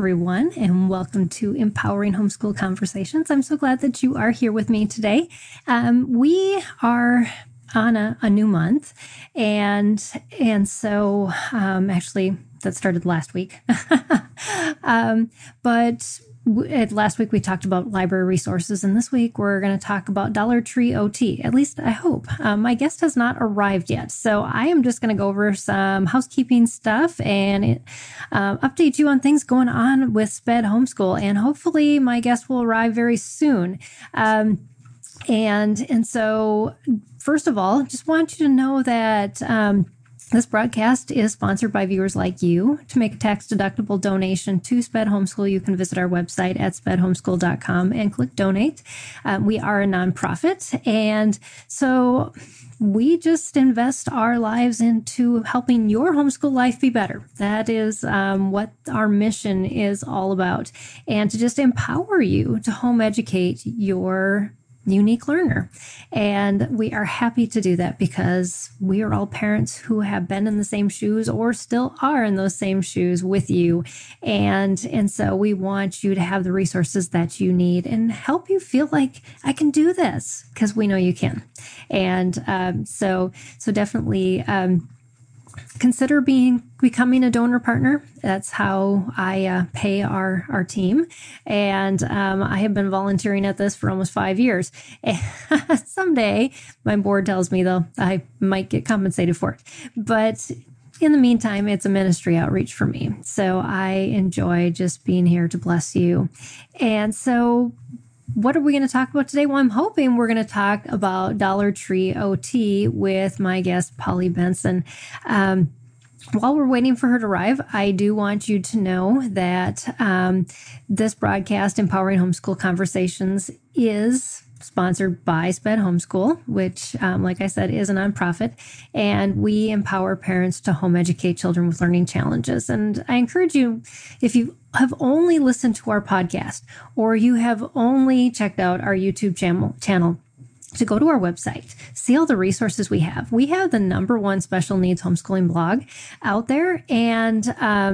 everyone, and welcome to Empowering Homeschool Conversations. I'm so glad that you are here with me today. We are on a new month, and so actually that started last week. But last week we talked about library resources, and this week we're going to talk about Dollar Tree OT. At least I hope. My guest has not arrived yet, so I am just going to go over some housekeeping stuff and update you on things going on with SPED Homeschool. And hopefully my guest will arrive very soon. And so, first of all, just want you to know that this broadcast is sponsored by viewers like you. To make a tax-deductible donation to SPED Homeschool, you can visit our website at spedhomeschool.com and click donate. We are a nonprofit, and so we just invest our lives into helping your homeschool life be better. That is what our mission is all about, and to just empower you to home educate your unique learner. And we are happy to do that because we are all parents who have been in the same shoes or still are in those same shoes with you. And so we want you to have the resources that you need and help you feel like I can do this, because we know you can. And so definitely consider becoming a donor partner. That's how I pay our team. And I have been volunteering at this for almost 5 years. And someday, my board tells me, though, I might get compensated for it. But in the meantime, it's a ministry outreach for me. So I enjoy just being here to bless you. And so what are we going to talk about today? Well, I'm hoping we're going to talk about Dollar Tree OT with my guest, Polly Benson. While we're waiting for her to arrive, I do want you to know that this broadcast, Empowering Homeschool Conversations, is sponsored by SPED Homeschool, which, like I said, is a nonprofit, and we empower parents to home educate children with learning challenges. And I encourage you, if you have only listened to our podcast or you have only checked out our YouTube channel, to go to our website, see all the resources we have. We have the #1 special needs homeschooling blog out there, and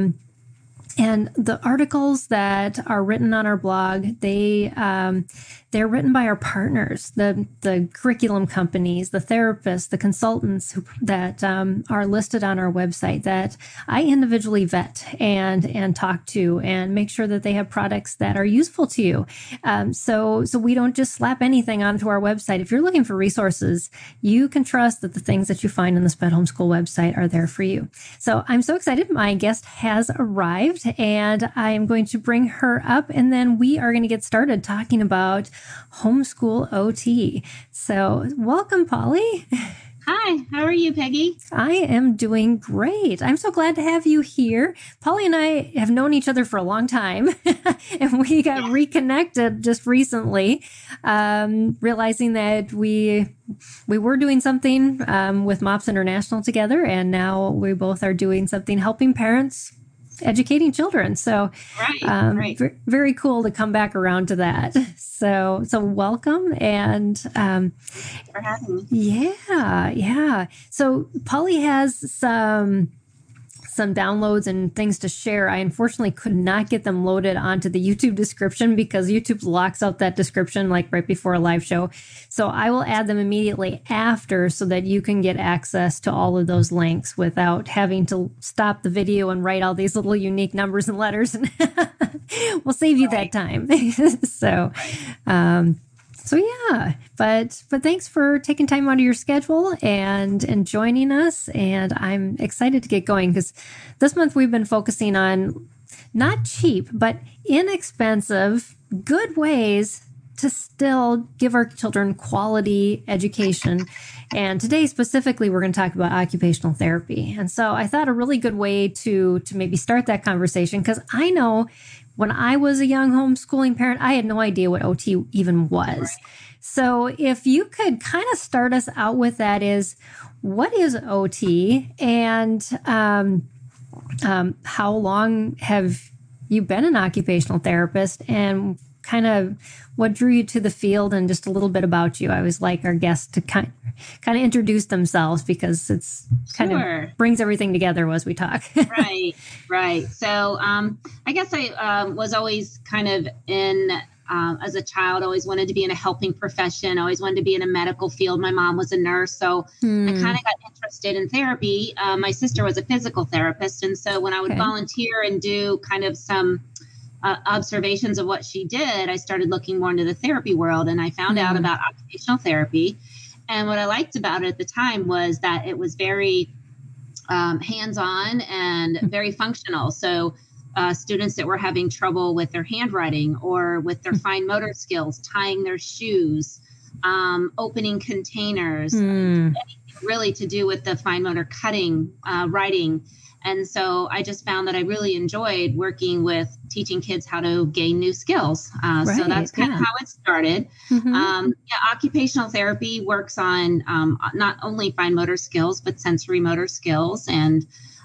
the articles that are written on our blog, they're written by our partners, the curriculum companies, the therapists, the consultants that are listed on our website that I individually vet and talk to and make sure that they have products that are useful to you. So we don't just slap anything onto our website. If you're looking for resources, you can trust that the things that you find on the SPED Homeschool website are there for you. So I'm so excited. My guest has arrived, and I am going to bring her up, and then we are going to get started talking about homeschool OT. So welcome, Polly. Hi, how are you, Peggy? I am doing great. I'm so glad to have you here. Polly and I have known each other for a long time, and we got reconnected just recently, realizing that we were doing something with MOPS International together, and now we both are doing something helping parents educating children. So right. Very cool to come back around to that. So welcome. And Thanks for having me. Yeah. So Polly has some downloads and things to share. I unfortunately could not get them loaded onto the YouTube description because YouTube locks out that description like right before a live show. So I will add them immediately after so that you can get access to all of those links without having to stop the video and write all these little unique numbers and letters. We'll save you that time. So yeah, but thanks for taking time out of your schedule and joining us. And I'm excited to get going because this month we've been focusing on not cheap, but inexpensive, good ways to still give our children quality education. And today specifically, we're going to talk about occupational therapy. And so I thought a really good way to maybe start that conversation, because I know when I was a young homeschooling parent, I had no idea what OT even was. So if you could kind of start us out with that, is what is OT, and how long have you been an occupational therapist, and kind of what drew you to the field, and just a little bit about you. I always like our guests to kind kind of introduce themselves because it's kind of brings everything together as we talk. Right. So I guess I was always kind of in, as a child, always wanted to be in a helping profession, always wanted to be in a medical field. My mom was a nurse, so I kind of got interested in therapy. My sister was a physical therapist. And so when I would volunteer and do kind of some observations of what she did, I started looking more into the therapy world, and I found out about occupational therapy. And what I liked about it at the time was that it was very hands-on and very functional. So students that were having trouble with their handwriting or with their fine motor skills, tying their shoes, opening containers, anything really to do with the fine motor cutting, writing. And so I just found that I really enjoyed working with teaching kids how to gain new skills. So that's kind of how it started. Occupational therapy works on not only fine motor skills, but sensory motor skills and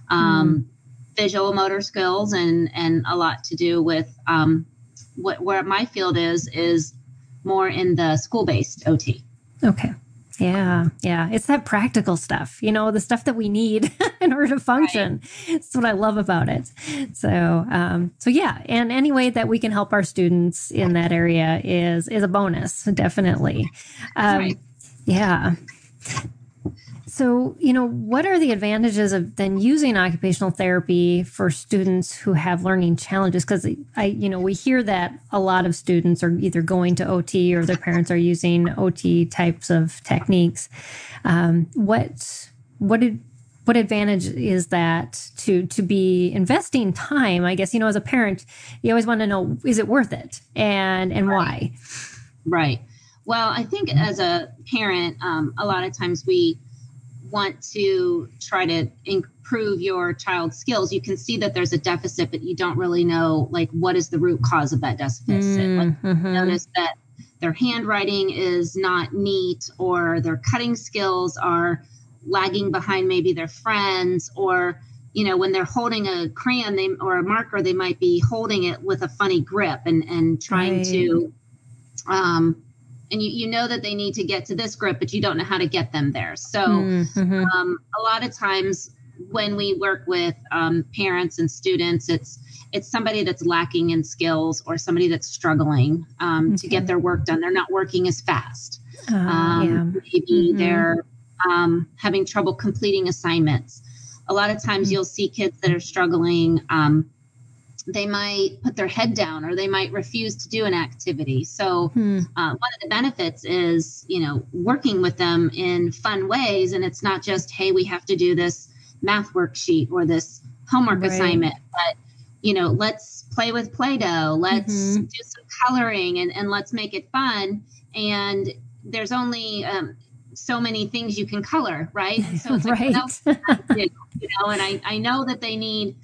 visual motor skills, and a lot to do with where my field is more in the school-based OT. Okay. Yeah. It's that practical stuff, the stuff that we need in order to function. That's what I love about it. So yeah. And any way that we can help our students in that area is a bonus, definitely. Yeah. So, what are the advantages of then using occupational therapy for students who have learning challenges? Because we hear that a lot of students are either going to OT or their parents are using OT types of techniques. What advantage is that to be investing time? I guess, as a parent, you always want to know, is it worth it, and why? Right. Well, I think as a parent, a lot of times we want to try to improve your child's skills. You can see that there's a deficit, but you don't really know, what is the root cause of that deficit. Notice that their handwriting is not neat, or their cutting skills are lagging behind maybe their friends, or, when they're holding a crayon or a marker, they might be holding it with a funny grip and trying to, and you know that they need to get to this grip, but you don't know how to get them there. So a lot of times when we work with parents and students, it's somebody that's lacking in skills, or somebody that's struggling to get their work done. They're not working as fast. Maybe they're having trouble completing assignments. A lot of times you'll see kids that are struggling. They might put their head down, or they might refuse to do an activity. So one of the benefits is, working with them in fun ways. And it's not just, hey, we have to do this math worksheet or this homework assignment, but, let's play with Play-Doh. Let's do some coloring and let's make it fun. And there's only so many things you can color, right? And so it's like, what else can I do? And I know that they need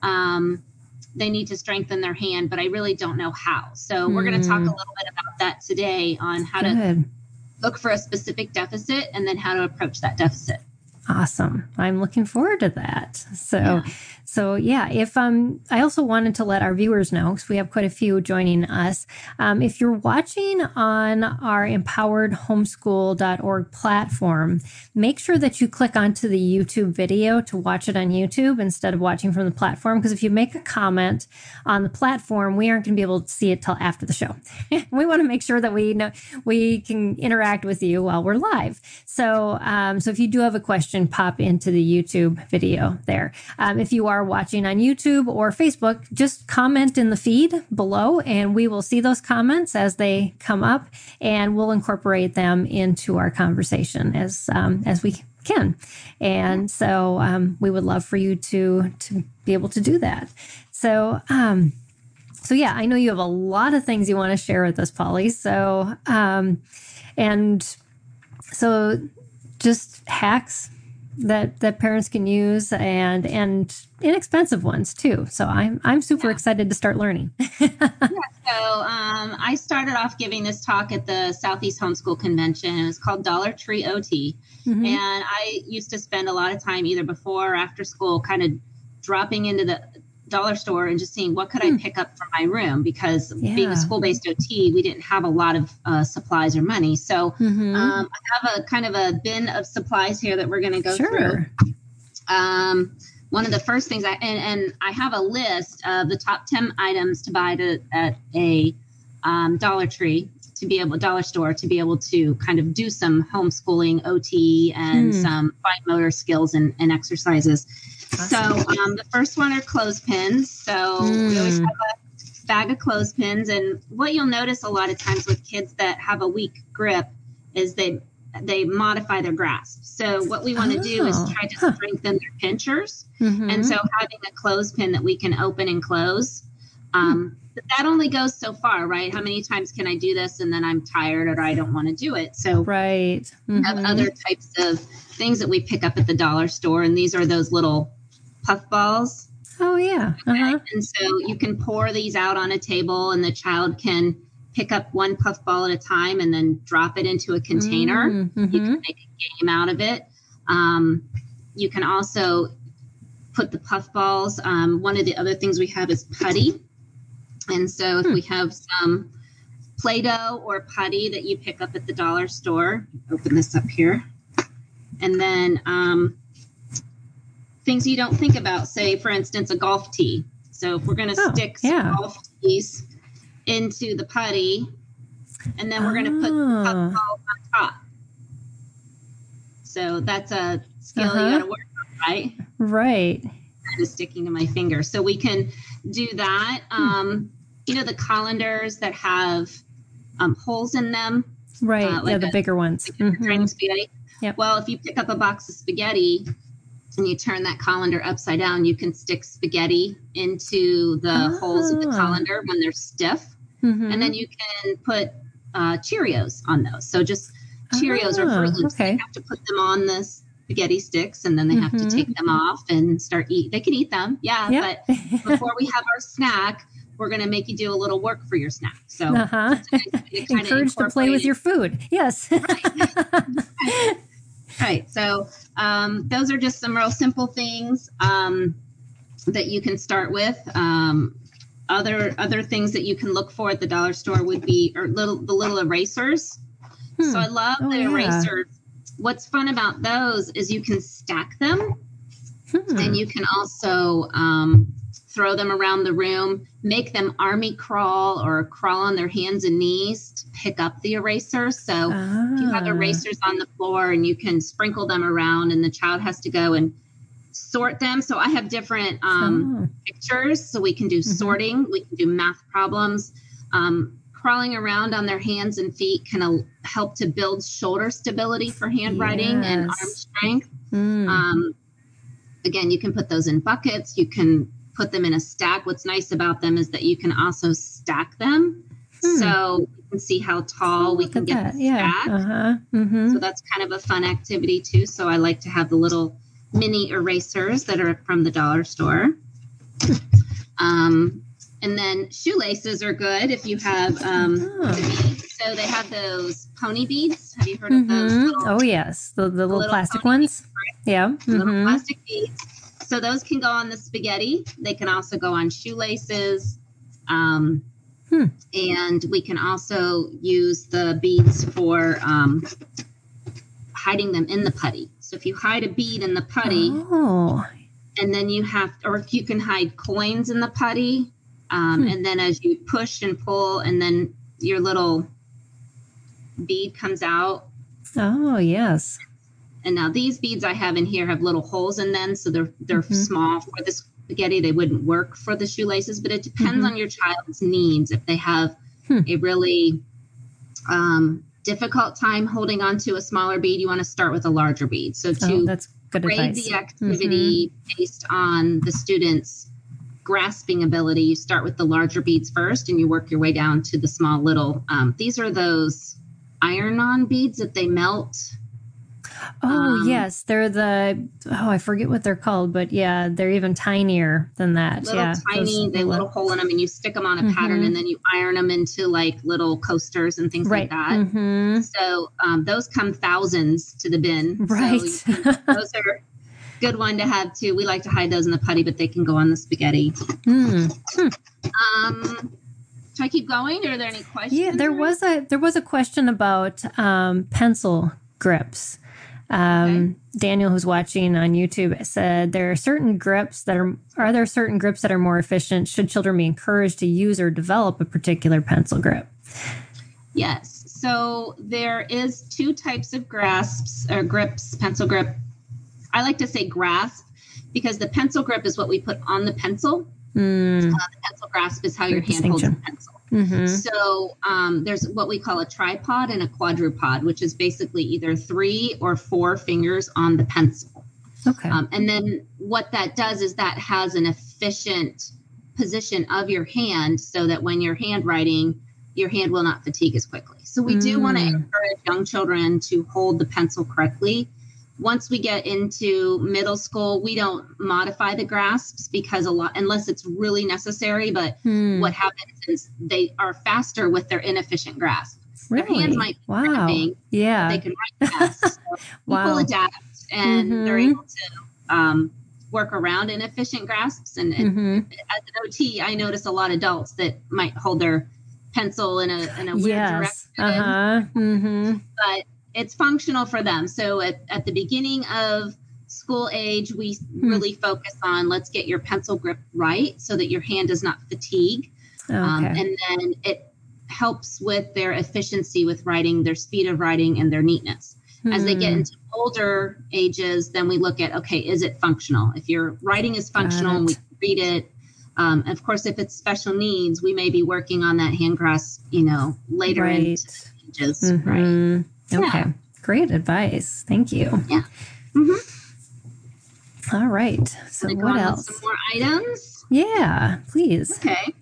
to strengthen their hand, but I really don't know how. So we're going to talk a little bit about that today, on how to look for a specific deficit and then how to approach that deficit. Awesome. I'm looking forward to that. So yeah, if I also wanted to let our viewers know, because we have quite a few joining us, if you're watching on our empoweredhomeschool.org platform, make sure that you click onto the YouTube video to watch it on YouTube instead of watching from the platform. Because if you make a comment on the platform, we aren't going to be able to see it till after the show. We want to make sure that we can interact with you while we're live. So if you do have a question, pop into the YouTube video there. If you are watching on YouTube or Facebook, just comment in the feed below, and we will see those comments as they come up, and we'll incorporate them into our conversation as we can. And so we would love for you to be able to do that. So yeah, I know you have a lot of things you want to share with us, Polly. So just hacks that parents can use, and inexpensive ones too. So I'm super excited to start learning. I started off giving this talk at the Southeast Homeschool Convention. It was called Dollar Tree OT. And I used to spend a lot of time either before or after school kind of dropping into dollar store and just seeing what could I pick up for my room, because being a school-based OT, we didn't have a lot of supplies or money. So I have a kind of a bin of supplies here that we're going to go through. One of the first things and I have a list of the top 10 items to buy at a Dollar Tree dollar store to be able to kind of do some homeschooling OT and some fine motor skills and exercises. Awesome. So the first one are clothespins. So we always have a bag of clothespins. And what you'll notice a lot of times with kids that have a weak grip is they modify their grasp. So what we want to do is try to strengthen their pinchers. And so having a clothespin that we can open and close, but that only goes so far, right? How many times can I do this and then I'm tired or I don't want to do it? So we have other types of things that we pick up at the dollar store. And these are those little puff balls. Oh, yeah. Okay? And so you can pour these out on a table and the child can pick up one puff ball at a time and then drop it into a container. You can make a game out of it. You can also put the puff balls. One of the other things we have is putty. And so if we have some Play-Doh or putty that you pick up at the dollar store, open this up here. And then things you don't think about, say, for instance, a golf tee. So if we're going to stick some golf tees into the putty, and then we're going to put the puff balls on top. So that's a skill you got to work on, right? Right. Kind of sticking to my finger. So we can do that. You know, the colanders that have holes in them. Right. Like the bigger ones. Spaghetti. Yep. Well, if you pick up a box of spaghetti and you turn that colander upside down, you can stick spaghetti into the holes of the colander when they're stiff. And then you can put Cheerios on those. So just Cheerios or Fruit Loops. Okay. They have to put them on the spaghetti sticks and then they have to take them off and start eat. They can eat them. But before we have our snack, we're going to make you do a little work for your snack. So encouraged to play with your food. Yes. Right. So those are just some real simple things that you can start with. Other things that you can look for at the dollar store would be the little erasers. So I love the erasers. What's fun about those is you can stack them and you can also throw them around the room, make them army crawl or crawl on their hands and knees to pick up the erasers. So if you have erasers on the floor and you can sprinkle them around and the child has to go and sort them. So I have different pictures. So we can do sorting. We can do math problems. Crawling around on their hands and feet can help to build shoulder stability for handwriting and arm strength. Again, you can put those in buckets. You can put them in a stack. What's nice about them is that you can also stack them. So you can see how tall we can get the stack. So that's kind of a fun activity too. So I like to have the little mini erasers that are from the dollar store. And then shoelaces are good if you have beads. So they have those pony beads. Have you heard of those? Oh, yes. The little plastic ones. Beads, right? Yeah. Little plastic beads. So those can go on the spaghetti. They can also go on shoelaces. And we can also use the beads for hiding them in the putty. So if you hide a bead in the putty, and then you can hide coins in the putty. And then as you push and pull, and then your little bead comes out. Oh, yes. And now these beads I have in here have little holes in them. So they're small for the spaghetti. They wouldn't work for the shoelaces, but it depends on your child's needs. If they have a really difficult time holding on to a smaller bead, you want to start with a larger bead. So that's good grade advice. The activity based on the student's grasping ability, you start with the larger beads first and you work your way down to the small little, these are those iron-on beads that they melt. Yes. They're I forget what they're called, but yeah, they're even tinier than that. Tiny, they little hole in them and you stick them on a pattern and then you iron them into like little coasters and things like that. So those come thousands to the bin. Right. So those are good one to have too. We like to hide those in the putty, but they can go on the spaghetti. Should I keep going, or are there any questions? Yeah, there was a question about pencil grips. Daniel, who's watching on YouTube, said there are certain grips that are there certain grips that are more efficient? Should children be encouraged to use or develop a particular pencil grip? Yes. So there is 2 types of grasps or grips, pencil grip. I like to say grasp because the pencil grip is what we put on the pencil. The pencil grasp is how your hand holds the pencil. So there's what we call a tripod and a quadrupod, which is basically either 3 or 4 fingers on the pencil. Okay. And then what that does is that has an efficient position of your hand so that when you're handwriting, your hand will not fatigue as quickly. So we do want to encourage young children to hold the pencil correctly. Once we get into middle school, we don't modify the grasps because unless it's really necessary. But what happens is they are faster with their inefficient grasp. Really? Their hands might be cramping, yeah. But they can write fast. So people adapt, and they're able to work around inefficient grasps. And as an OT, I notice a lot of adults that might hold their pencil in a weird direction. But it's functional for them. So at the beginning of school age, we really focus on let's get your pencil grip right so that your hand does not fatigue. And then it helps with their efficiency with writing, their speed of writing, and their neatness. As they get into older ages, then we look at, okay, is it functional? If your writing is functional and we can read it, of course, if it's special needs, we may be working on that hand grasp, later into ages. Right. Okay. Great advice. Thank you. Yeah. All right. So what else? Some more items. Yeah, please. Okay.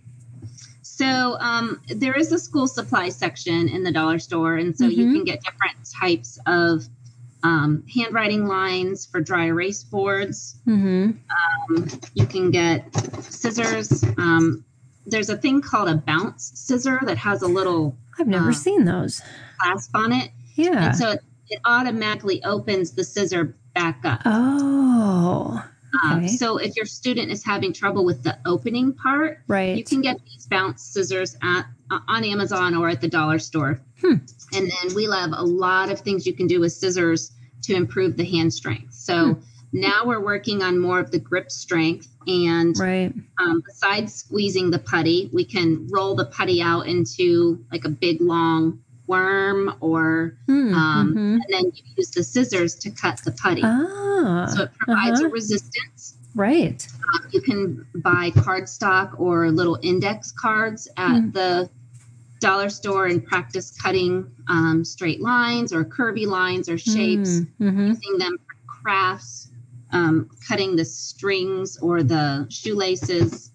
So there is a school supply section in the dollar store. And so you can get different types of handwriting lines for dry erase boards. You can get scissors. There's a thing called a bounce scissor that has a little... I've never seen those. Clasp on it. Yeah. And so it automatically opens the scissor back up. Oh. Okay. So if your student is having trouble with the opening part, you can get these bounce scissors on Amazon or at the dollar store. And then we have a lot of things you can do with scissors to improve the hand strength. So now we're working on more of the grip strength. And besides squeezing the putty, we can roll the putty out into like a big, long worm or and then you use the scissors to cut the putty. So it provides a resistance. Right. You can buy cardstock or little index cards at the dollar store and practice cutting straight lines or curvy lines or shapes, using them for crafts, cutting the strings or the shoelaces.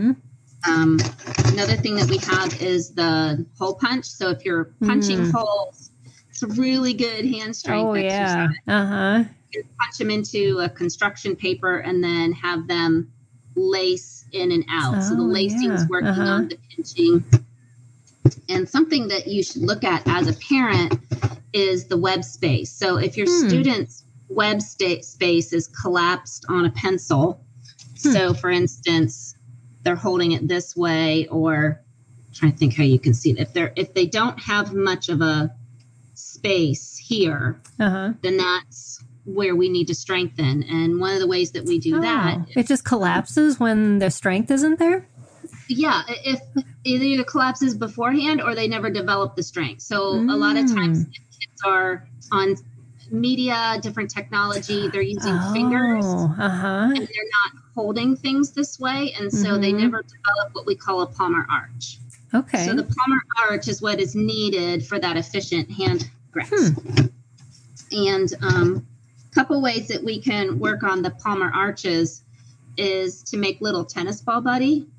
Another thing that we have is the hole punch. So if you're punching holes, it's a really good hand strength exercise. You punch them into a construction paper and then have them lace in and out. So the lacing is working on the pinching. And something that you should look at as a parent is the web space. So if your student's web space is collapsed on a pencil, so for instance, they're holding it this way, or I'm trying to think how you can see it. If they don't have much of a space here, then that's where we need to strengthen. And one of the ways that we do that, it just collapses when the strength isn't there. Yeah, if it either collapses beforehand or they never develop the strength. So a lot of times if kids are on media, different technology, they're using fingers and they're not holding things this way. And so they never develop what we call a palmar arch. Okay. So the palmar arch is what is needed for that efficient hand grasp. And a couple ways that we can work on the palmar arches is to make little tennis ball buddy.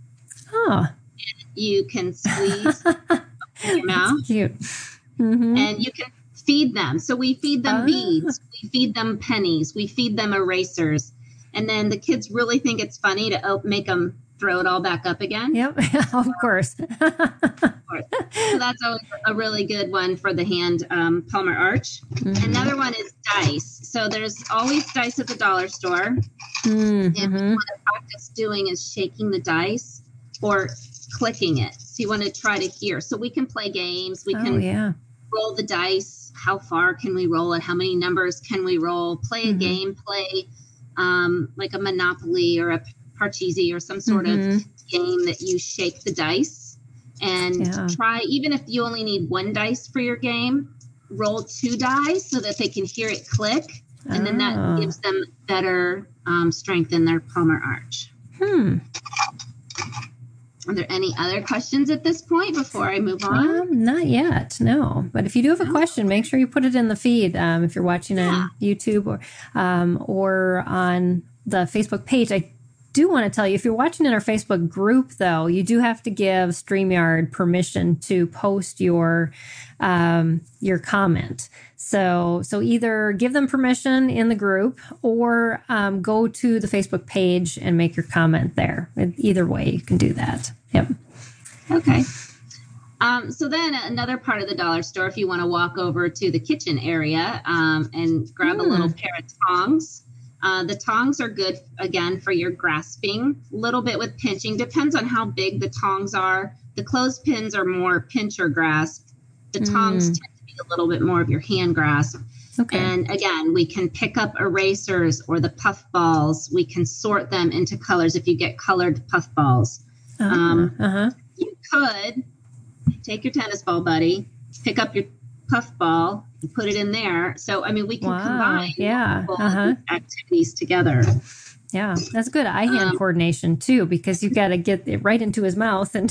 You can squeeze your mouth. That's cute. And you can feed them. So we feed them beads, we feed them pennies, we feed them erasers. And then the kids really think it's funny to make them throw it all back up again. Yep, of course. So that's always a really good one for the hand palmar arch. Mm-hmm. Another one is dice. So there's always dice at the dollar store. Mm-hmm. And what you want to practice doing is shaking the dice or clicking it. So you want to try to hear. So we can play games. We can roll the dice. How far can we roll it? How many numbers can we roll? Play a game. Play like a Monopoly or a Parcheesi or some sort of game that you shake the dice and try. Even if you only need one dice for your game, roll 2 dice so that they can hear it click. And then that gives them better strength in their palmar arch. Are there any other questions at this point before I move on? Not yet, no. But if you do have a question, make sure you put it in the feed if you're watching on YouTube or on the Facebook page. I do want to tell you, if you're watching in our Facebook group, though, you do have to give StreamYard permission to post your comment. So either give them permission in the group or go to the Facebook page and make your comment there. Either way, you can do that. Yep. Okay. So then another part of the dollar store, if you want to walk over to the kitchen area and grab a little pair of tongs. The tongs are good, again, for your grasping. A little bit with pinching. Depends on how big the tongs are. The clothespins are more pinch or grasp. The tongs tend to be a little bit more of your hand grasp. Okay. And again, we can pick up erasers or the puff balls. We can sort them into colors if you get colored puff balls. You could take your tennis ball, buddy, pick up your puff ball and put it in there. So, I mean, we can combine activities together. Yeah, that's good eye-hand coordination, too, because you've got to get it right into his mouth. And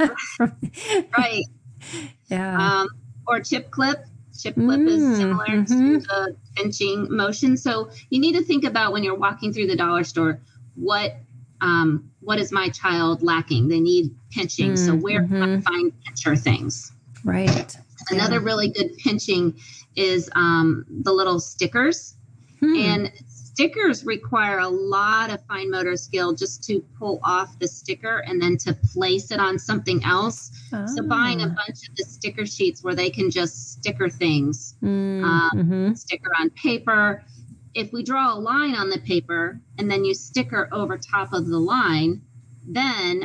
right. Yeah. Or chip clip. Chip clip is similar to the pinching motion. So you need to think about when you're walking through the dollar store, what is my child lacking? They need pinching. So where can I find pincher things? Right. Another really good pinching is the little stickers. And stickers require a lot of fine motor skill just to pull off the sticker and then to place it on something else. So buying a bunch of the sticker sheets where they can just sticker things, sticker on paper. If we draw a line on the paper and then you sticker over top of the line, then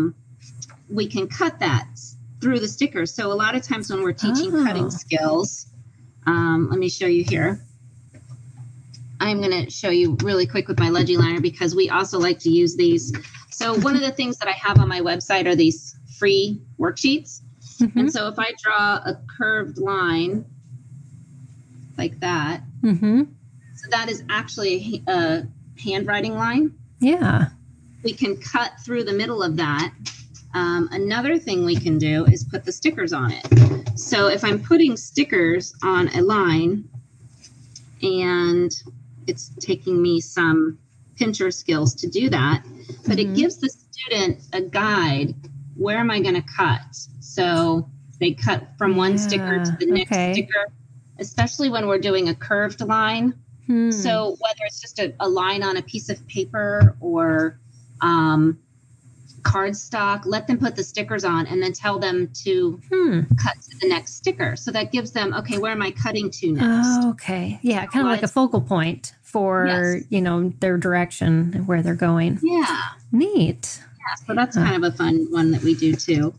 we can cut that through the sticker. So a lot of times when we're teaching cutting skills, let me show you here. I'm going to show you really quick with my Leggy Liner because we also like to use these. So one of the things that I have on my website are these free worksheets. And so if I draw a curved line like that, so that is actually a handwriting line. Yeah. We can cut through the middle of that. Another thing we can do is put the stickers on it. So if I'm putting stickers on a line and it's taking me some pincher skills to do that, but it gives the student a guide. Where am I going to cut? So they cut from one sticker to the next sticker, especially when we're doing a curved line. So whether it's just a line on a piece of paper or cardstock, let them put the stickers on and then tell them to cut to the next sticker. So that gives them, okay, where am I cutting to next? Oh, okay. Yeah, kind of like a focal point for, their direction and where they're going. Yeah. Neat. Yeah, so that's kind of a fun one that we do too.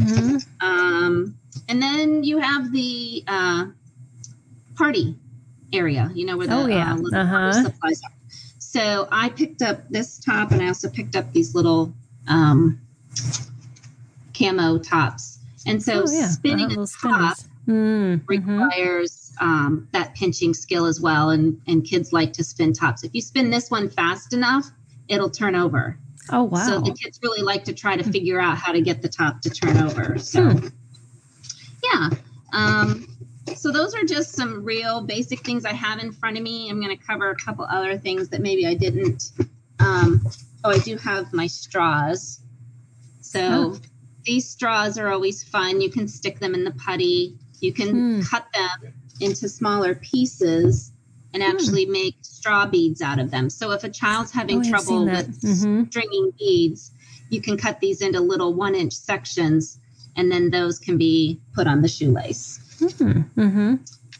And then you have the party area, where the little party supplies are. So I picked up this top and I also picked up these little camo tops. And so spinning a top requires that pinching skill as well. And kids like to spin tops. If you spin this one fast enough, it'll turn over. Oh, wow. So the kids really like to try to figure out how to get the top to turn over. So, so those are just some real basic things I have in front of me. I'm going to cover a couple other things that maybe I didn't. I do have my straws. So these straws are always fun. You can stick them in the putty. You can cut them into smaller pieces and actually make straw beads out of them. So if a child's having trouble with stringing beads, you can cut these into little 1-inch sections, and then those can be put on the shoelace. Mm-hmm.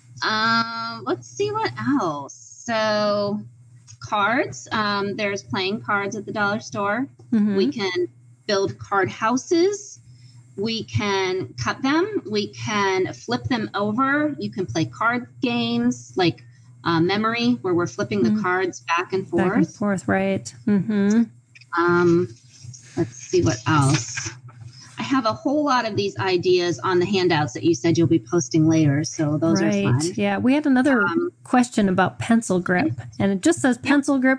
Let's see what else. So cards, there's playing cards at the dollar store. Mm-hmm. We can build card houses. We can cut them. We can flip them over. You can play card games like memory, where we're flipping the cards back and forth. Back and forth, right. Mm-hmm. Let's see what else. I have a whole lot of these ideas on the handouts that you said you'll be posting later. So those are fun. Yeah. We had another question about pencil grip, and it just says pencil grip ?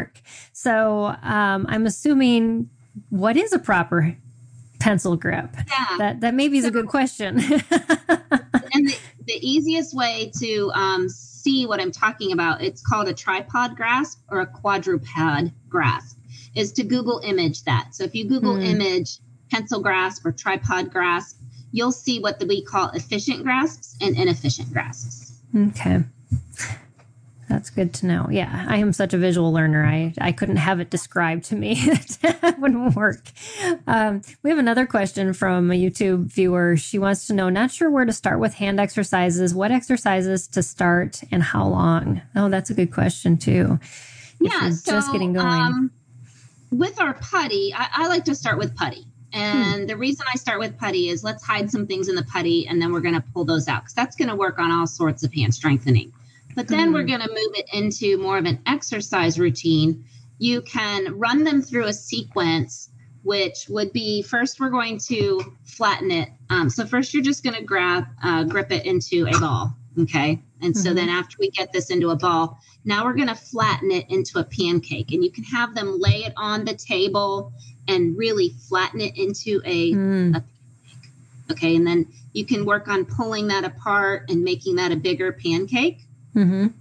So I'm assuming, what is a proper pencil grip? Yeah. That maybe is a good question. And the easiest way to see what I'm talking about, it's called a tripod grasp or a quadruped grasp, is to Google image that. So if you Google image pencil grasp or tripod grasp, you'll see what we call efficient grasps and inefficient grasps. Okay. That's good to know. Yeah, I am such a visual learner. I couldn't have it described to me. That wouldn't work. We have another question from a YouTube viewer. She wants to know, not sure where to start with hand exercises, what exercises to start and how long? Oh, that's a good question too. So just getting going. With our putty, I like to start with putty. And the reason I start with putty is let's hide some things in the putty, and then we're going to pull those out, because that's going to work on all sorts of hand strengthening. But then we're going to move it into more of an exercise routine. You can run them through a sequence, which would be, first we're going to flatten it. So first you're just going to grip it into a ball. Okay. And so then after we get this into a ball, now we're going to flatten it into a pancake, and you can have them lay it on the table and really flatten it into a pancake. Okay. And then you can work on pulling that apart and making that a bigger pancake. Then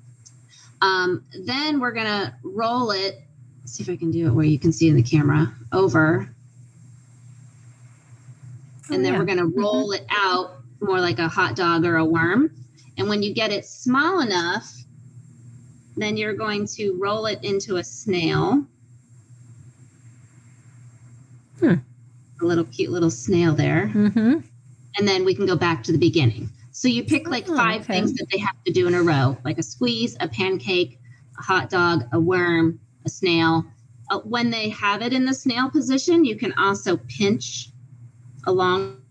we're going to roll it. Let's see if I can do it where you can see in the camera over. And then we're going to roll it out more like a hot dog or a worm. And when you get it small enough, then you're going to roll it into a snail. A little cute little snail there. And then we can go back to the beginning. So you pick like 5 things that they have to do in a row, like a squeeze, a pancake, a hot dog, a worm, a snail. When they have it in the snail position, you can also pinch along,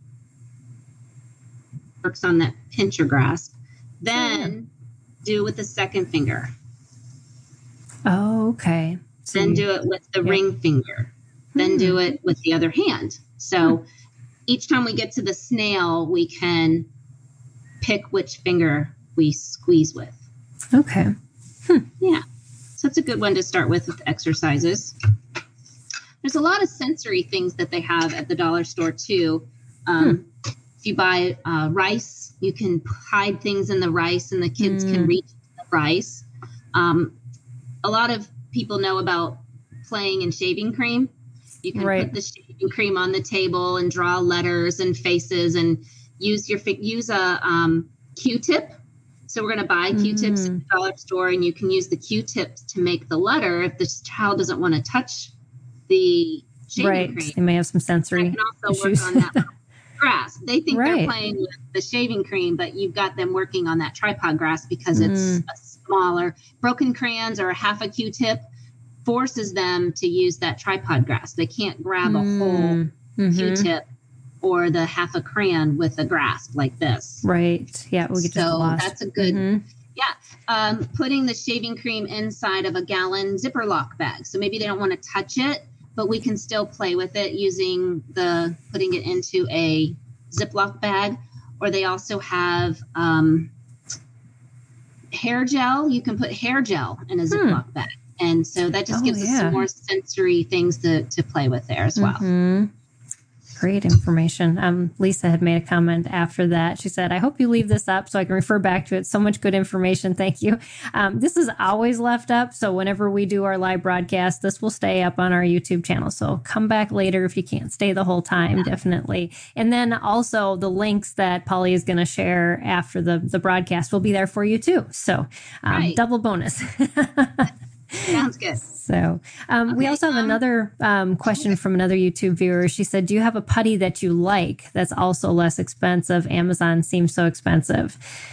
works on that pinch or grasp. Then do with the second finger. Oh, okay. So then do it with the ring finger. Then do it with the other hand. So each time we get to the snail, we can pick which finger we squeeze with. Okay. Yeah. So it's a good one to start with exercises. There's a lot of sensory things that they have at the dollar store too. If you buy rice, you can hide things in the rice and the kids can reach the rice. A lot of people know about playing in shaving cream. You can put the shaving cream on the table and draw letters and faces and use a Q-tip. So we're going to buy Q-tips at the dollar store, and you can use the Q-tips to make the letter if the child doesn't want to touch the shaving cream. They may have some sensory issues. Work on that grasp. They think they're playing with the shaving cream, but you've got them working on that tripod grasp because it's a smaller. Broken crayons or a half a Q-tip forces them to use that tripod grasp. They can't grab a whole Q-tip or the half a crayon with a grasp like this. Right. Yeah. We get just lost. That's a good, putting the shaving cream inside of a gallon zipper lock bag. So maybe they don't want to touch it, but we can still play with it using putting it into a Ziploc bag. Or they also have hair gel. You can put hair gel in a Ziploc bag. And so that just gives us some more sensory things to play with there as well. Great information. Lisa had made a comment after that. She said, I hope you leave this up so I can refer back to it. So much good information. Thank you. This is always left up. So whenever we do our live broadcast, this will stay up on our YouTube channel. So come back later if you can't stay the whole time, definitely. And then also the links that Polly is going to share after the broadcast will be there for you too. So double bonus. Sounds good. So we also have another question from another YouTube viewer. She said, do you have a putty that you like that's also less expensive? Amazon seems so expensive.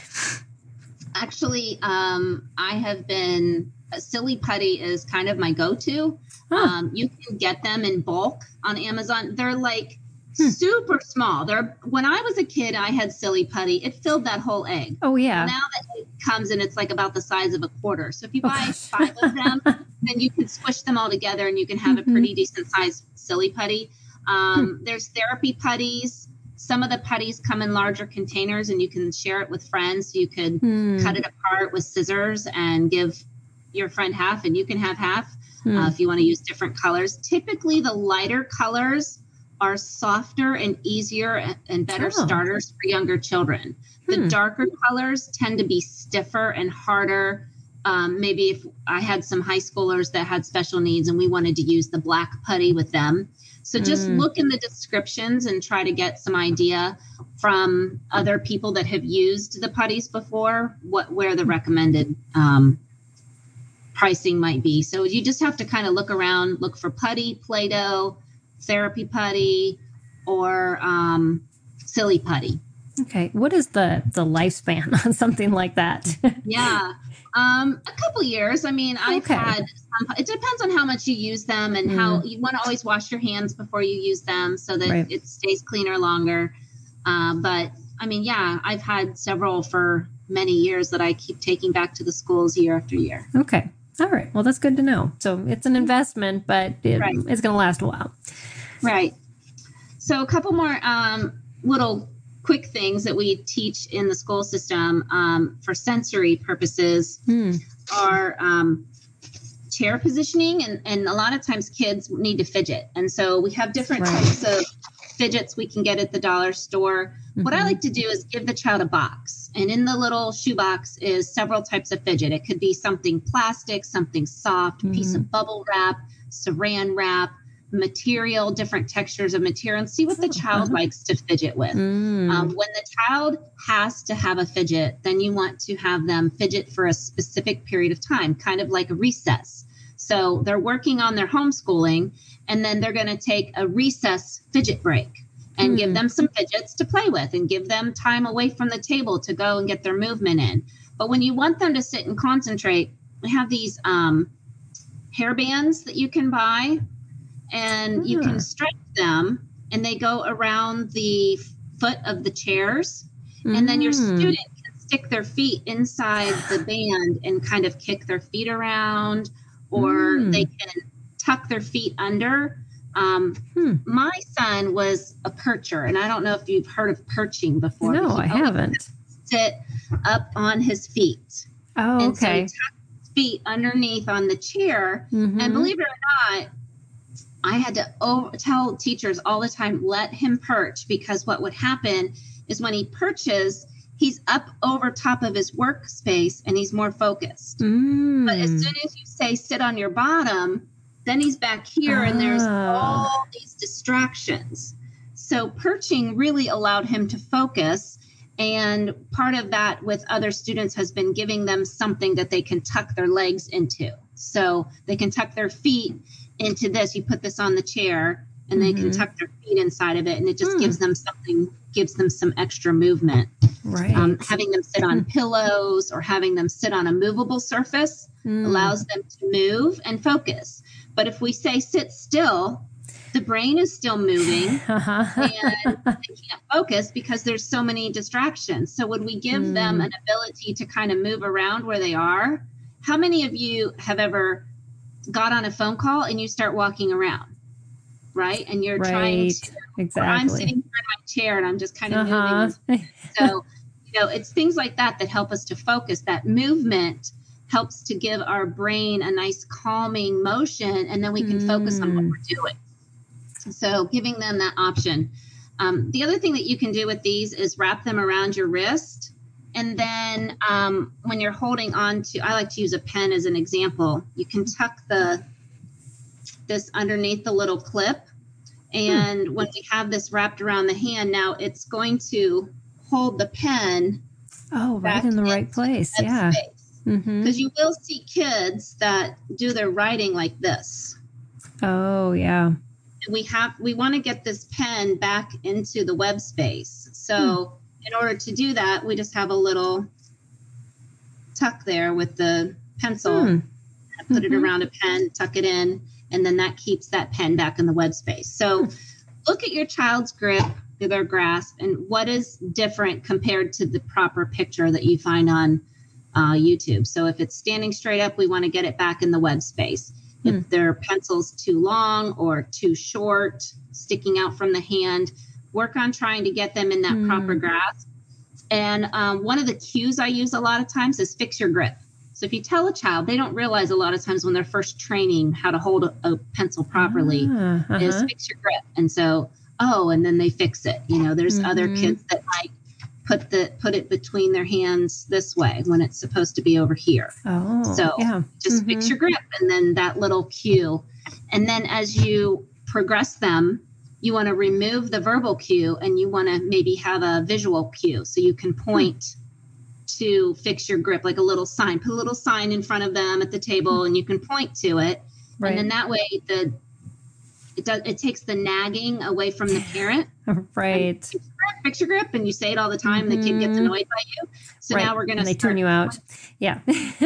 Actually, I have been, Silly Putty is kind of my go-to. You can get them in bulk on Amazon. They're like super small. When I was a kid, I had Silly Putty. It filled that whole egg. Oh, yeah. Now that it comes in, it's like about the size of a quarter. So if you buy 5 of them, then you can squish them all together and you can have a pretty decent sized Silly Putty. There's therapy putties. Some of the putties come in larger containers and you can share it with friends. So you could cut it apart with scissors and give your friend half and you can have half if you want to use different colors. Typically, the lighter colors are softer and easier and better starters for younger children. The darker colors tend to be stiffer and harder. Maybe if I had some high schoolers that had special needs and we wanted to use the black putty with them. So just look in the descriptions and try to get some idea from other people that have used the putties before, where the recommended pricing might be. So you just have to kind of look around, look for putty, Play-Doh, therapy putty, or Silly Putty. Okay. What is the lifespan on something like that? Yeah. A couple years. I mean, I've had it depends on how much you use them and how you want to always wash your hands before you use them so that it stays cleaner longer. But I mean, yeah, I've had several for many years that I keep taking back to the schools year after year. Okay. All right. Well, that's good to know. So it's an investment, but it's going to last a while. Right. So a couple more little quick things that we teach in the school system for sensory purposes are chair positioning. And a lot of times kids need to fidget. And so we have different types of fidgets we can get at the dollar store. What I like to do is give the child a box. And in the little shoebox is several types of fidget. It could be something plastic, something soft, a piece of bubble wrap, saran wrap, material, different textures of material, and see what the child likes to fidget with. When the child has to have a fidget, then you want to have them fidget for a specific period of time, kind of like a recess. So they're working on their homeschooling, and then they're going to take a recess fidget break and give them some fidgets to play with and give them time away from the table to go and get their movement in. But when you want them to sit and concentrate, we have these hair bands that you can buy, and you can stretch them, and they go around the foot of the chairs. And then your student can stick their feet inside the band and kind of kick their feet around, or they can tuck their feet under. My son was a percher, and I don't know if you've heard of perching before. No, I haven't. Sit up on his feet. Oh, and okay. So he tucked his feet underneath on the chair, and believe it or not, I had to tell teachers all the time, let him perch, because what would happen is when he perches, he's up over top of his workspace and he's more focused. But as soon as you say sit on your bottom, then he's back here and there's all these distractions. So perching really allowed him to focus. And part of that with other students has been giving them something that they can tuck their legs into. So they can tuck their feet into this. You put this on the chair and they can tuck their feet inside of it. And it just gives them something, gives them some extra movement. Right. Having them sit on pillows or having them sit on a movable surface allows them to move and focus. But if we say sit still, the brain is still moving and they can't focus because there's so many distractions. So when we give them an ability to kind of move around where they are, how many of you have ever got on a phone call and you start walking around, right? And you're trying to, exactly. I'm sitting here in my chair and I'm just kind of moving. So, it's things like that that help us to focus. That movement helps to give our brain a nice calming motion, and then we can focus on what we're doing. So giving them that option. The other thing that you can do with these is wrap them around your wrist. And then when you're holding on to, I like to use a pen as an example. You can tuck this underneath the little clip. And when we have this wrapped around the hand, now it's going to hold the pen. Oh, right in the right place. Yeah. Space. because you will see kids that do their writing like this. Oh, yeah. We want to get this pen back into the web space. So in order to do that, we just have a little tuck there with the pencil. Put it around a pen, tuck it in, and then that keeps that pen back in the web space. So look at your child's grip, their grasp, and what is different compared to the proper picture that you find on YouTube. So if it's standing straight up, we want to get it back in the web space. If their pencil's too long or too short, sticking out from the hand, work on trying to get them in that proper grasp. And one of the cues I use a lot of times is fix your grip. So if you tell a child, they don't realize a lot of times when they're first training how to hold a pencil properly is fix your grip. And so, and then they fix it. You know, there's other kids that might put it between their hands this way when it's supposed to be over here. Just fix your grip, and then that little cue. And then as you progress them, you want to remove the verbal cue and you want to maybe have a visual cue. So you can point to fix your grip, like a little sign. Put a little sign in front of them at the table and you can point to it. Right. And then that way it takes the nagging away from the parent. Right. Fix your grip, and you say it all the time. The kid gets annoyed by you. So now we're going to they turn you out. Yeah.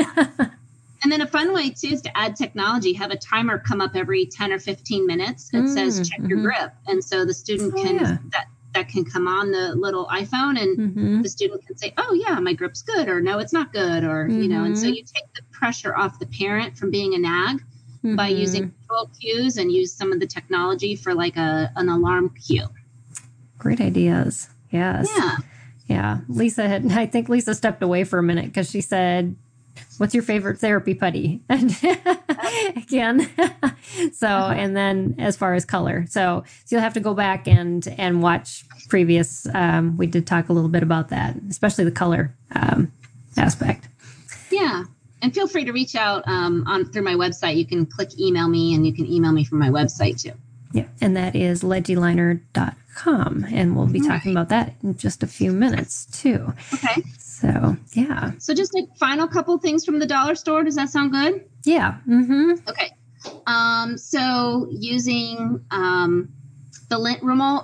And then a fun way too is to add technology. Have a timer come up every 10 or 15 minutes. It says check your grip, and so the student that can come on the little iPhone, and the student can say, "Oh yeah, my grip's good," or "No, it's not good," or you know. And so you take the pressure off the parent from being a nag by using visual cues and use some of the technology for like an alarm cue. Great ideas. Yes. Yeah. I think Lisa stepped away for a minute because she said, "What's your favorite therapy putty?" Again. And then as far as color. So you'll have to go back and watch previous. We did talk a little bit about that, especially the color aspect. Yeah. And feel free to reach out through my website. You can click email me, and you can email me from my website too. Yeah, and that is legiliner.com, and we'll be talking about that in just a few minutes too. Okay. So, yeah. So just a final couple things from the dollar store. Does that sound good? Yeah. Okay. So using the lint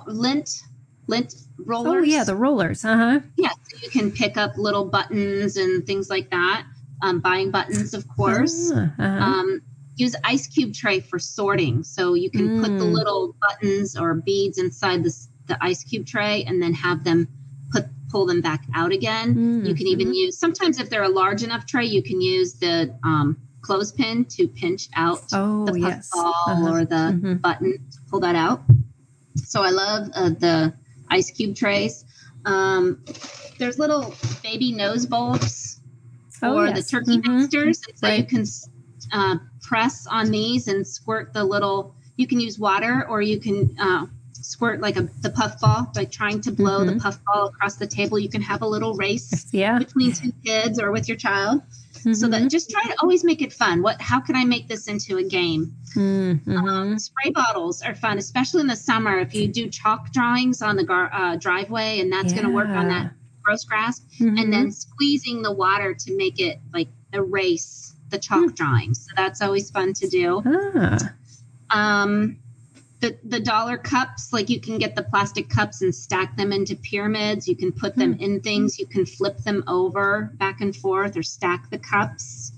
rollers. Oh, yeah, the rollers. Yeah, so you can pick up little buttons and things like that. Buying buttons, of course. Use ice cube tray for sorting. So you can put the little buttons or beads inside the ice cube tray and then have them pull them back out again. You can even use, sometimes if they're a large enough tray, you can use the clothespin to pinch out the puff ball or the button to pull that out. So I love the ice cube trays. There's little baby nose bulbs for the turkey mixers. And so you can press on these and squirt you can use water, or you can squirt like the puff ball, like trying to blow the puff ball across the table. You can have a little race between two kids or with your child. So that just try to always make it fun. How can I make this into a game? Spray bottles are fun, especially in the summer. If you do chalk drawings on the driveway, and that's going to work on that gross grasp, and then squeezing the water to make it like erase the chalk drawings. So that's always fun to do. The dollar cups, like you can get the plastic cups and stack them into pyramids. You can put them in things. You can flip them over back and forth or stack the cups.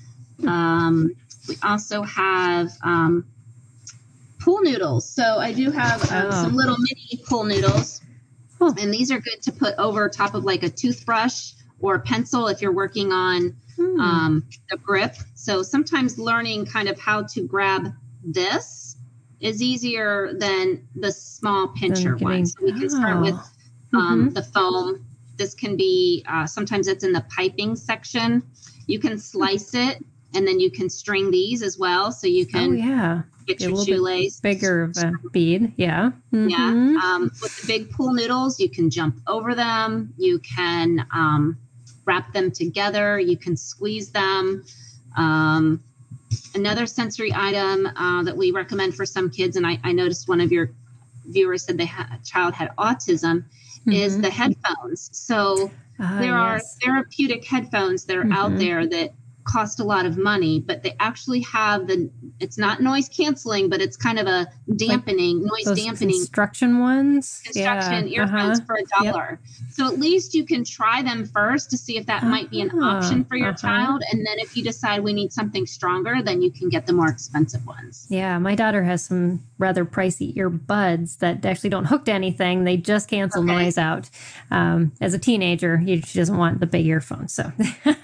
We also have pool noodles. So I do have some little mini pool noodles. And these are good to put over top of like a toothbrush or a pencil if you're working on the grip. So sometimes learning kind of how to grab this is easier than the small pincher one. So we can start with the foam. This can be, sometimes it's in the piping section. You can slice it, and then you can string these as well. So you can get your shoelace. Bigger of a bead. Yeah. With the big pool noodles, you can jump over them. You can wrap them together. You can squeeze them. Another sensory item that we recommend for some kids, and I noticed one of your viewers said a child had autism, is the headphones. So There are Yes. therapeutic headphones that are out there that cost a lot of money, but they actually have it's not noise canceling, but it's kind of a dampening, noise Those dampening construction ones. construction Yeah. earphones for $1. So at least you can try them first to see if that might be an option for your child. And then if you decide we need something stronger, then you can get the more expensive ones. Yeah, my daughter has some rather pricey earbuds that actually don't hook to anything. They just cancel noise out. As a teenager, she doesn't want the big earphones. So,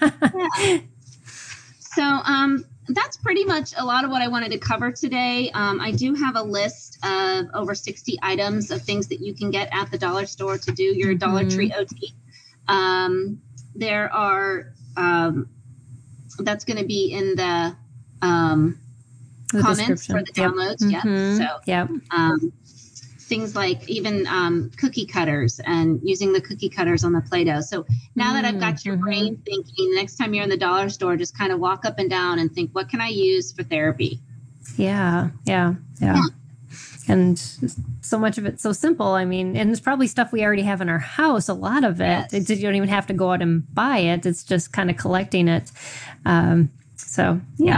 So that's pretty much a lot of what I wanted to cover today. I do have a list of over 60 items of things that you can get at the dollar store to do your Dollar Tree OT. There are, that's going to be in the comments for the downloads. Things like even cookie cutters and using the cookie cutters on the Play-Doh. So now that I've got your brain thinking, next time you're in the dollar store, just kind of walk up and down and think, what can I use for therapy? Yeah. And so much of it's so simple. I mean, and it's probably stuff we already have in our house. A lot of it, you don't even have to go out and buy it. It's just kind of collecting it. Sure.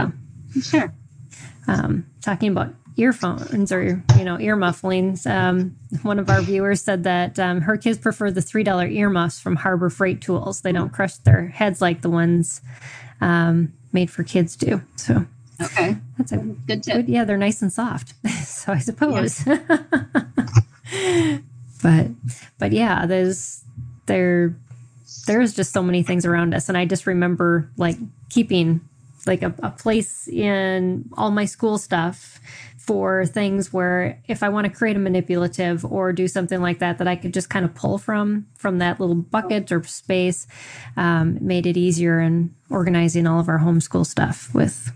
Talking about earphones or, ear mufflings. One of our viewers said that her kids prefer the $3 earmuffs from Harbor Freight Tools. They don't crush their heads like the ones made for kids do. So that's a good tip. Yeah, they're nice and soft. So I suppose. But yeah, there's just so many things around us, and I just remember like keeping like a place in all my school stuff for things where if I want to create a manipulative or do something like that I could just kind of pull from that little bucket or space. It made it easier in organizing all of our homeschool stuff with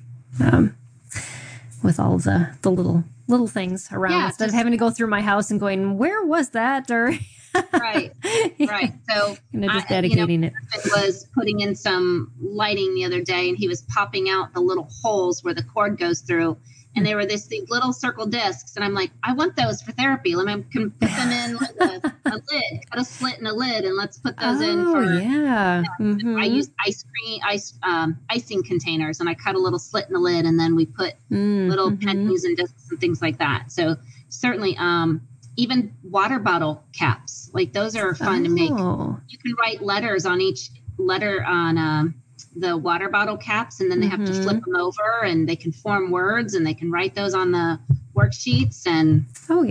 all the little things around instead of having to go through my house and going, where was that? Or right. So just dedicating it. My husband was putting in some lighting the other day, and he was popping out the little holes where the cord goes through, and they were these little circle discs, and I'm like, I want those for therapy. Let me put them in like a lid, cut a slit in a lid, and let's put those in for. I used icing containers, and I cut a little slit in the lid, and then we put little pennies and discs and things like that. So certainly, even water bottle caps, like those are fun to make. You can write letters on each letter on the water bottle caps, and then they have to flip them over, and they can form words, and they can write those on the worksheets. And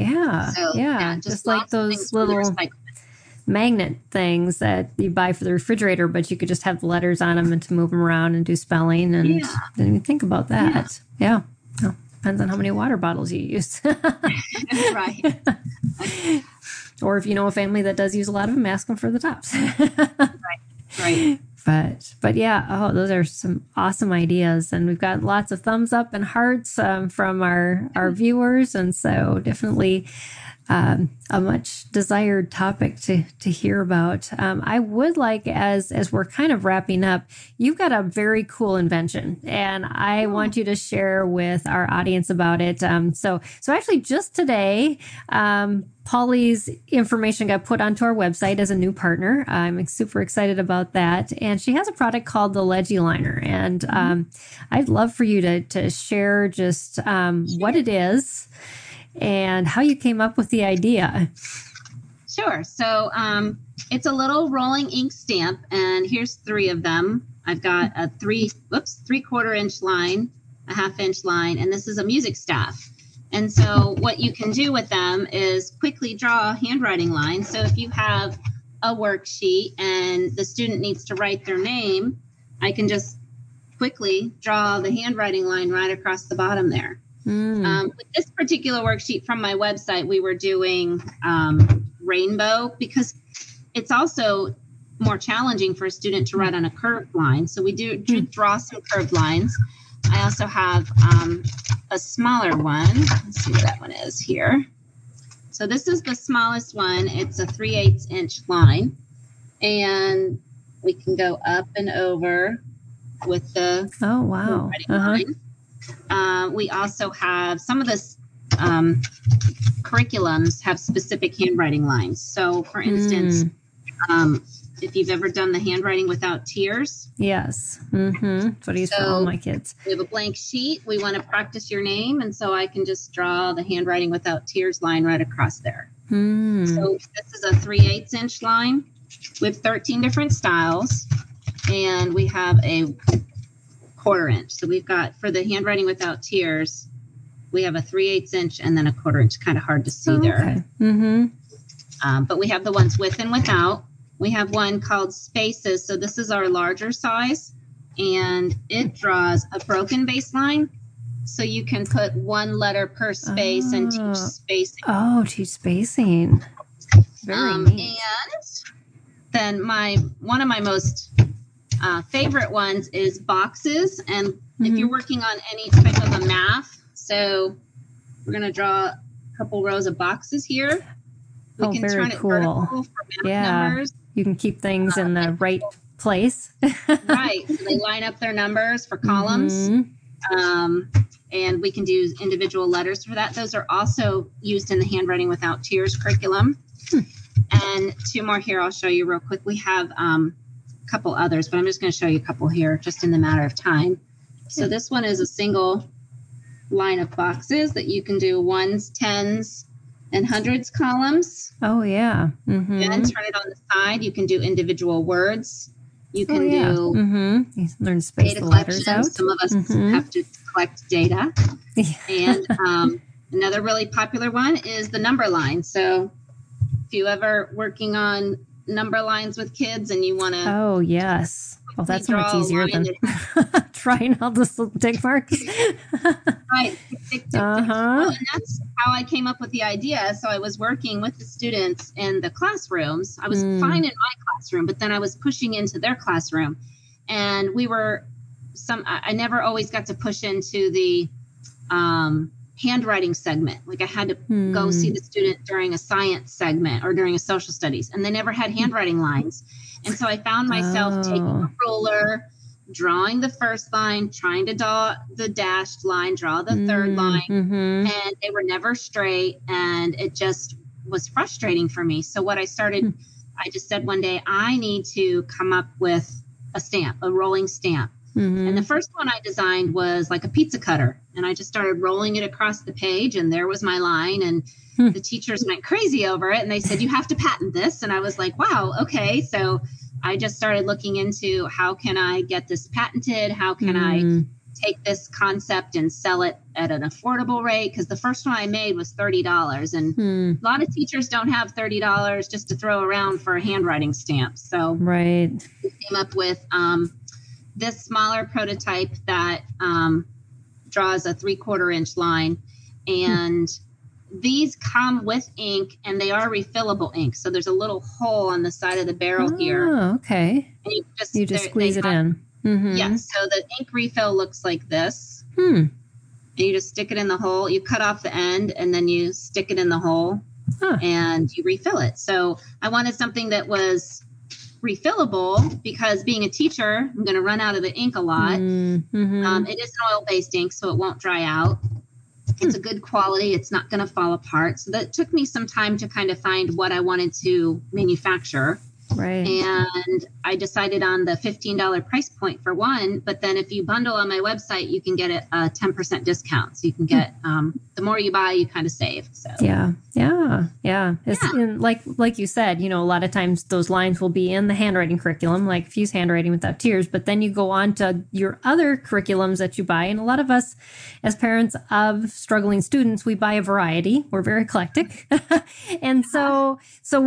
just like those little magnet things that you buy for the refrigerator, but you could just have the letters on them and to move them around and do spelling. And didn't even think about that. Yeah. Well, depends on how many water bottles you use. Right. Or if you know a family that does use a lot of them, ask them for the tops. Right. But yeah, those are some awesome ideas. And we've got lots of thumbs up and hearts from our viewers. And so definitely a much desired topic to hear about. I would like, as we're kind of wrapping up, you've got a very cool invention, and I want you to share with our audience about it. So actually just today, Polly's information got put onto our website as a new partner. I'm super excited about that. And she has a product called the Legiliner. And I'd love for you to share just what it is and how you came up with the idea. Sure. So it's a little rolling ink stamp, and here's 3 of them. I've got a 3/4 inch line, a 1/2 inch line, and this is a music staff. And so what you can do with them is quickly draw a handwriting line. So if you have a worksheet and the student needs to write their name, I can just quickly draw the handwriting line right across the bottom there. With this particular worksheet from my website, we were doing rainbow because it's also more challenging for a student to write on a curved line. So we do draw some curved lines. I also have a smaller one. Let's see what that one is here. So this is the smallest one. It's a 3/8 inch line. And we can go up and over with the line. We also have some of the curriculums have specific handwriting lines. So for instance, if you've ever done the handwriting without tears. Yes. Mm-hmm. That's what I use for all my kids. We have a blank sheet. We want to practice your name. And so I can just draw the handwriting without tears line right across there. So this is a 3/8 inch line with 13 different styles. And we have a 1/4 inch. So we've got, for the handwriting without tears, we have a 3/8 inch and then a 1/4 inch. Kind of hard to see there. But we have the ones with and without. We have one called Spaces. So this is our larger size, and it draws a broken baseline. So you can put one letter per space and teach spacing. Oh, teach spacing. Very neat. And then one of my most favorite ones is Boxes. And if you're working on any type of a math, so we're going to draw a couple rows of boxes here. We can turn it vertical for math numbers. You can keep things in the right place. Right. So they line up their numbers for columns. And we can do individual letters for that. Those are also used in the Handwriting Without Tears curriculum. And two more here I'll show you real quick. We have a couple others, but I'm just going to show you a couple here just in the matter of time. So this one is a single line of boxes that you can do ones, tens, and hundreds columns. Oh, yeah. And turn it on the side. You can do individual words. You can do You learn to space the letters out. Some of us have to collect data. And another really popular one is the number line. So if you ever working on number lines with kids and you want to... Oh, yes. Well, that's much easier than trying all those little tick marks. Right. Well, and that's how I came up with the idea. So I was working with the students in the classrooms. I was fine in my classroom, but then I was pushing into their classroom. And I never always got to push into the handwriting segment. Like I had to go see the student during a science segment or during a social studies, and they never had handwriting lines. And so I found myself taking a ruler, drawing the first line, trying to draw the dashed line, draw the third line, and they were never straight. And it just was frustrating for me. So what I just said one day, I need to come up with a rolling stamp. And the first one I designed was like a pizza cutter. And I just started rolling it across the page, and there was my line. And the teachers went crazy over it. And they said, you have to patent this. And I was like, wow, okay. So I just started looking into how can I get this patented? How can I take this concept and sell it at an affordable rate? Because the first one I made was $30. And a lot of teachers don't have $30 just to throw around for a handwriting stamp. So we came up with this smaller prototype that draws a 3/4 inch line. And these come with ink, and they are refillable ink. So there's a little hole on the side of the barrel here. Oh, okay. And you just squeeze it in. Yes. So the ink refill looks like this. And you just stick it in the hole. You cut off the end, and then you stick it in the hole, and you refill it. So I wanted something that was refillable, because being a teacher, I'm going to run out of the ink a lot. It is an oil-based ink, so it won't dry out. It's a good quality. It's not going to fall apart. So that took me some time to kind of find what I wanted to manufacture. Right. And I decided on the $15 price point for one. But then if you bundle on my website, you can get a 10% discount. So you can get the more you buy, you kind of save. So yeah. It's like you said, a lot of times those lines will be in the handwriting curriculum, like Fuse Handwriting Without Tears. But then you go on to your other curriculums that you buy. And a lot of us, as parents of struggling students, we buy a variety. We're very eclectic. And so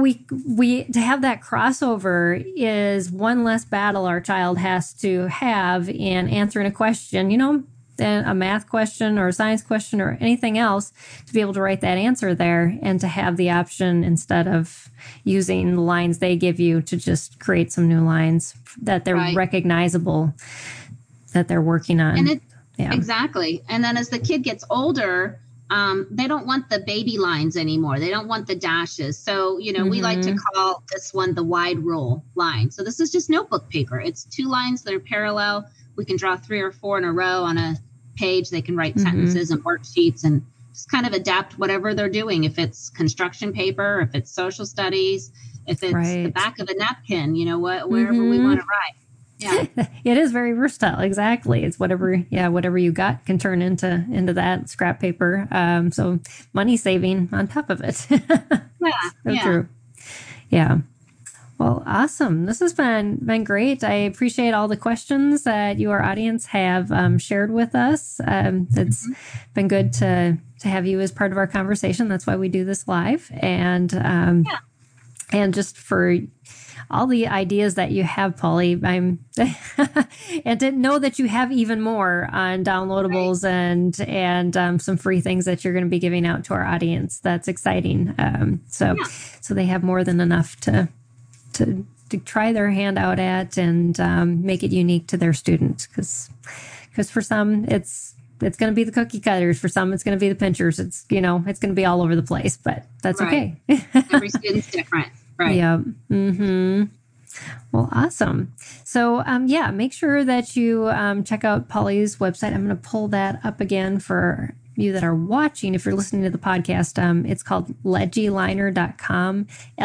we to have that crossover is one less battle our child has to have in answering a question, than a math question or a science question or anything else, to be able to write that answer there and to have the option, instead of using the lines they give you, to just create some new lines that they're recognizable, that they're working on. Exactly. And then as the kid gets older, they don't want the baby lines anymore. They don't want the dashes. So, we like to call this one the wide rule line. So this is just notebook paper. It's 2 lines that are parallel. We can draw 3 or 4 in a row on a page. They can write sentences and worksheets and just kind of adapt whatever they're doing. If it's construction paper, if it's social studies, if it's the Right. back of a napkin, wherever we want to write. Yeah. It is very versatile. Exactly. It's whatever you got can turn into that scrap paper. So money saving on top of it. Yeah. So true. Yeah. Well, awesome. This has been great. I appreciate all the questions that your audience have shared with us. It's been good to have you as part of our conversation. That's why we do this live. And and just for all the ideas that you have, Polly, and didn't know that you have even more on downloadables and some free things that you're going to be giving out to our audience. That's exciting. So they have more than enough to try their hand out at and make it unique to their students. Because for some, it's going to be the cookie cutters. For some, it's going to be the pinchers. It's going to be all over the place, but that's okay. Every student's different. Right. Yeah. Mm-hmm. Well, awesome. So, make sure that you check out Polly's website. I'm going to pull that up again for you that are watching. If you're listening to the podcast, it's called legiliner.com,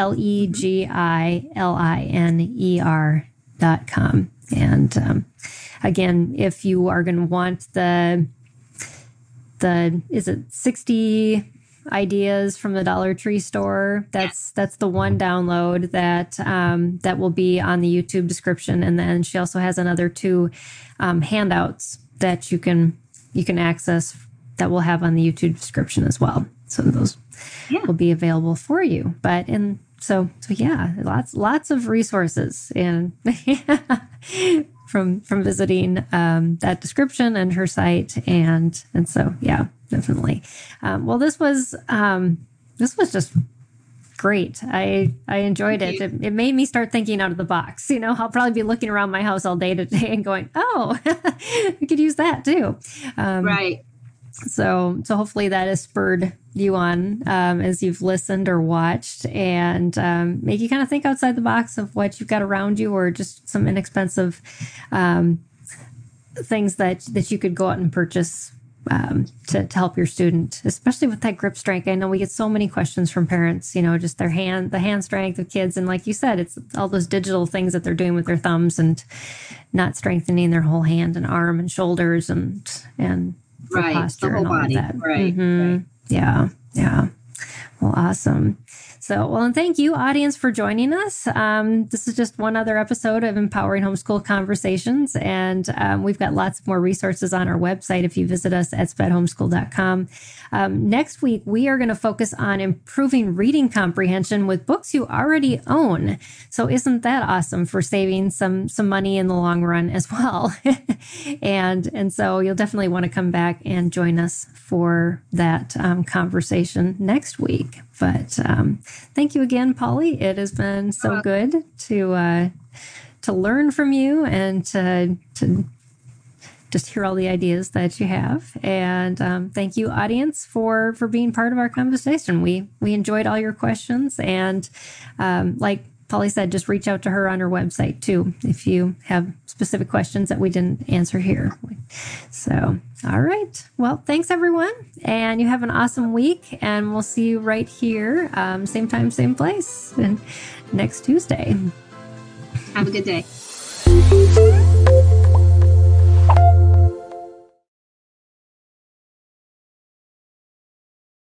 LEGILINER.com. And again, if you are going to want the is it 60 ideas from the Dollar Tree store? That's the one download that will be on the YouTube description. And then she also has another 2 handouts that you can access that we'll have on the YouTube description as well. So those will be available for you. But so lots of resources and from visiting that description and her site and so definitely. Well, this was just great. I enjoyed it. It made me start thinking out of the box. I'll probably be looking around my house all day today and going, oh, we could use that too. Right. So hopefully that has spurred you on as you've listened or watched and make you kind of think outside the box of what you've got around you or just some inexpensive things that you could go out and purchase to help your student, especially with that grip strength. I know we get so many questions from parents, just the hand strength of kids. And like you said, it's all those digital things that they're doing with their thumbs and not strengthening their whole hand and arm and shoulders and posture the whole and all body. of that. Right. Mm-hmm. Right. Yeah. Well, awesome. So, and thank you, audience, for joining us. This is just one other episode of Empowering Homeschool Conversations, and we've got lots more resources on our website if you visit us at spedhomeschool.com. Next week, we are going to focus on improving reading comprehension with books you already own. So isn't that awesome for saving some money in the long run as well? and so you'll definitely want to come back and join us for that conversation next week. But thank you again, Polly. It has been so good to learn from you and to just hear all the ideas that you have. And thank you, audience, for being part of our conversation. We enjoyed all your questions. And like Polly said, just reach out to her on her website, too, if you have specific questions that we didn't answer here. So, all right. Well, thanks, everyone. And you have an awesome week. And we'll see you right here, same time, same place, and next Tuesday. Have a good day.